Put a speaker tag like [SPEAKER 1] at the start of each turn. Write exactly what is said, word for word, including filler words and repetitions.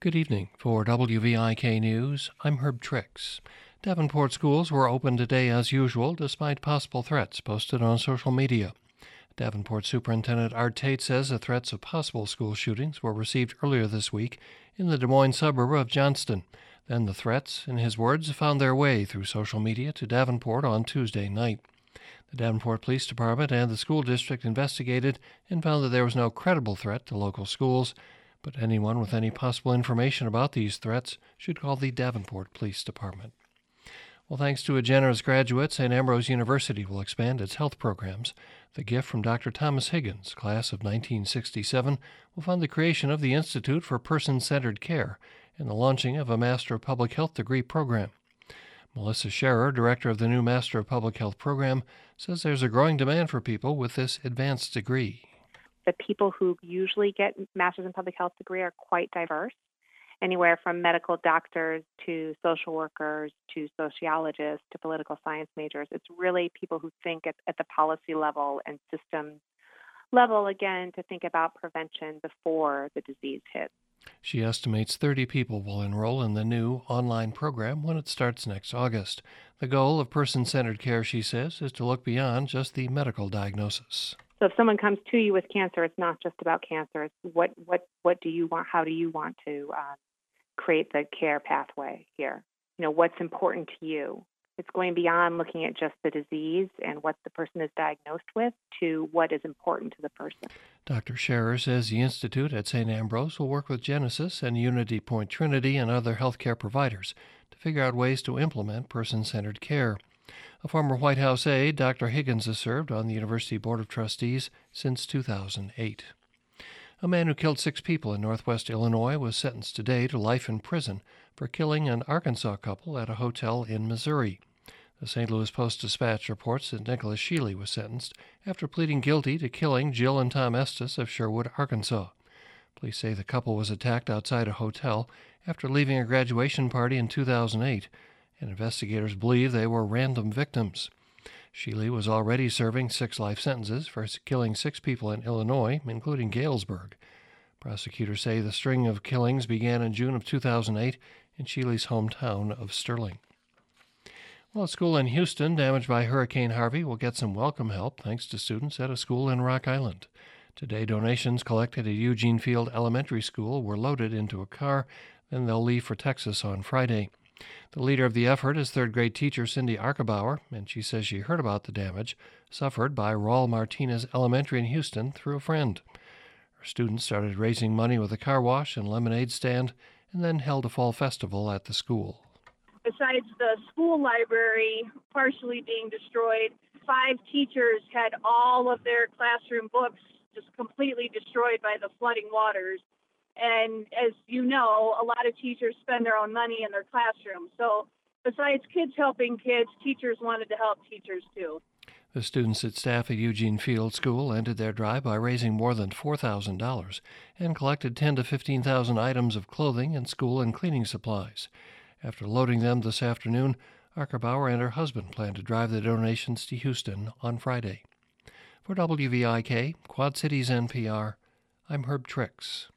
[SPEAKER 1] Good evening. For W V I K News, I'm Herb Trix. Davenport schools were open today as usual, despite possible threats posted on social media. Davenport Superintendent Art Tate says the threats of possible school shootings were received earlier this week in the Des Moines suburb of Johnston. Then the threats, in his words, found their way through social media to Davenport on Tuesday night. The Davenport Police Department and the school district investigated and found that there was no credible threat to local schools, but anyone with any possible information about these threats should call the Davenport Police Department. Well, thanks to a generous graduate, Saint Ambrose University will expand its health programs. The gift from Doctor Thomas Higgins, class of nineteen sixty-seven, will fund the creation of the Institute for Person-Centered Care and the launching of a Master of Public Health degree program. Melissa Scherer, director of the new Master of Public Health program, says there's a growing demand for people with this advanced degree.
[SPEAKER 2] The people who usually get Masters in Public Health degree are quite diverse, anywhere from medical doctors to social workers to sociologists to political science majors. It's really people who think at, at the policy level and systems level, again, to think about prevention before the disease hits.
[SPEAKER 1] She estimates thirty people will enroll in the new online program when it starts next August. The goal of person-centered care, she says, is to look beyond just the medical diagnosis.
[SPEAKER 2] So if someone comes to you with cancer, it's not just about cancer. It's what what what do you want? How do you want to uh, create the care pathway here? You know, what's important to you? It's going beyond looking at just the disease and what the person is diagnosed with to what is important to the person.
[SPEAKER 1] Doctor Scherer says the Institute at Saint Ambrose will work with Genesis and Unity Point Trinity and other healthcare providers to figure out ways to implement person-centered care. A former White House aide, Doctor Higgins has served on the University Board of Trustees since two thousand eight. A man who killed six people in northwest Illinois was sentenced today to life in prison for killing an Arkansas couple at a hotel in Missouri. The Saint Louis Post-Dispatch reports that Nicholas Sheely was sentenced after pleading guilty to killing Jill and Tom Estes of Sherwood, Arkansas. Police say the couple was attacked outside a hotel after leaving a graduation party in two thousand eight, and investigators believe they were random victims. Sheely was already serving six life sentences for killing six people in Illinois, including Galesburg. Prosecutors say the string of killings began in June of two thousand eight in Sheely's hometown of Sterling. Well, a school in Houston damaged by Hurricane Harvey will get some welcome help thanks to students at a school in Rock Island. Today, donations collected at Eugene Field Elementary School were loaded into a car, then they'll leave for Texas on Friday. The leader of the effort is third-grade teacher Cindy Arkebauer, and she says she heard about the damage suffered by Raul Martinez Elementary in Houston through a friend. Her students started raising money with a car wash and lemonade stand, and then held a fall festival at the school.
[SPEAKER 3] Besides the school library partially being destroyed, five teachers had all of their classroom books just completely destroyed by the flooding waters. And as you know, a lot of teachers spend their own money in their classroom. So besides kids helping kids, teachers wanted to help teachers too.
[SPEAKER 1] The students and staff at Eugene Field School ended their drive by raising more than four thousand dollars and collected ten to fifteen thousand items of clothing and school and cleaning supplies. After loading them this afternoon, Arkebauer and her husband plan to drive the donations to Houston on Friday. For W V I K, Quad Cities N P R, I'm Herb Trix.